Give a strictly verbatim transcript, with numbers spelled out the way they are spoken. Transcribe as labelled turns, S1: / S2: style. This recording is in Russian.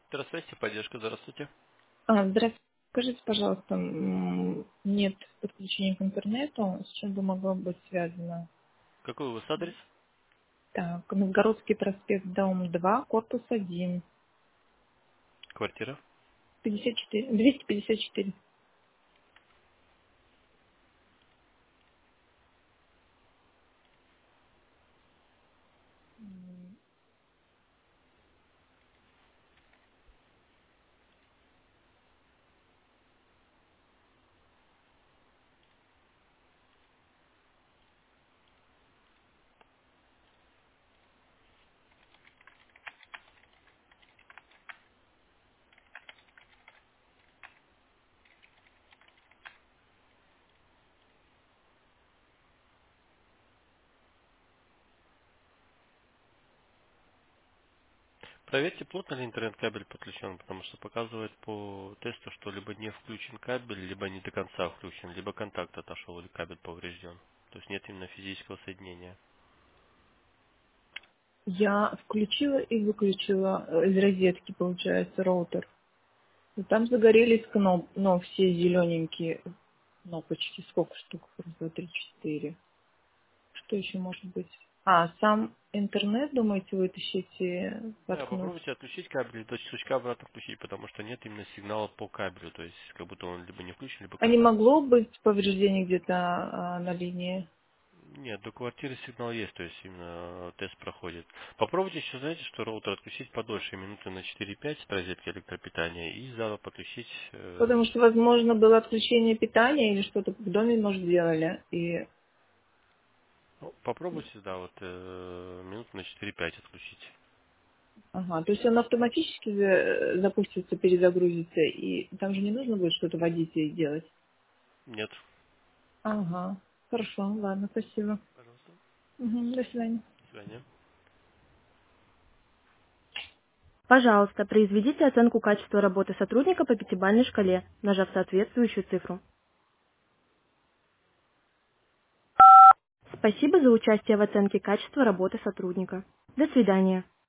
S1: Здравствуйте, поддержка, здравствуйте.
S2: А, здравствуйте. Скажите, пожалуйста, м, нет подключения к интернету, с чем бы могло быть связано?
S1: Какой у вас адрес?
S2: Так, Новгородский проспект, дом два, корпус один,
S1: Квартира.
S2: пятьдесят четыре, двести пятьдесят четыре.
S1: Проверьте, плотно ли интернет-кабель подключен, потому что показывает по тесту, что либо не включен кабель, либо не до конца включен, либо контакт отошел или кабель поврежден. То есть нет именно физического соединения.
S2: Я включила и выключила э, из розетки, получается, роутер. И там загорелись кноп, но все зелененькие кнопочки. Сколько штук? Раз, два, три, четыре. Что еще может быть? А, сам интернет, думаете, вытащить и
S1: Да,
S2: воткнуть?
S1: попробуйте отключить кабель и до щелчка обратно включить, потому что нет именно сигнала по кабелю. То есть как будто он либо не включен, либо
S2: А не
S1: контакт.
S2: могло быть повреждений где-то а, на линии?
S1: Нет, до квартиры сигнал есть, то есть именно э, тест проходит. Попробуйте еще, знаете, что роутер отключить подольше, минуты на четыре-пять с розетки электропитания и заново подключить. э,
S2: Потому что, возможно, было отключение питания или что-то в доме, может, делали. И,
S1: ну, попробуйте, да, вот э, минут на четыре-пять отключить.
S2: ага, то есть он автоматически за- запустится, перезагрузится, и там же не нужно будет что-то вводить и делать.
S1: Нет.
S2: Ага, хорошо, ладно, спасибо.
S1: Пожалуйста.
S2: Мгм, до свидания.
S1: До свидания.
S2: Пожалуйста, произведите оценку качества работы сотрудника по пятибалльной шкале, нажав соответствующую цифру. Спасибо за участие в оценке качества работы сотрудника. До свидания.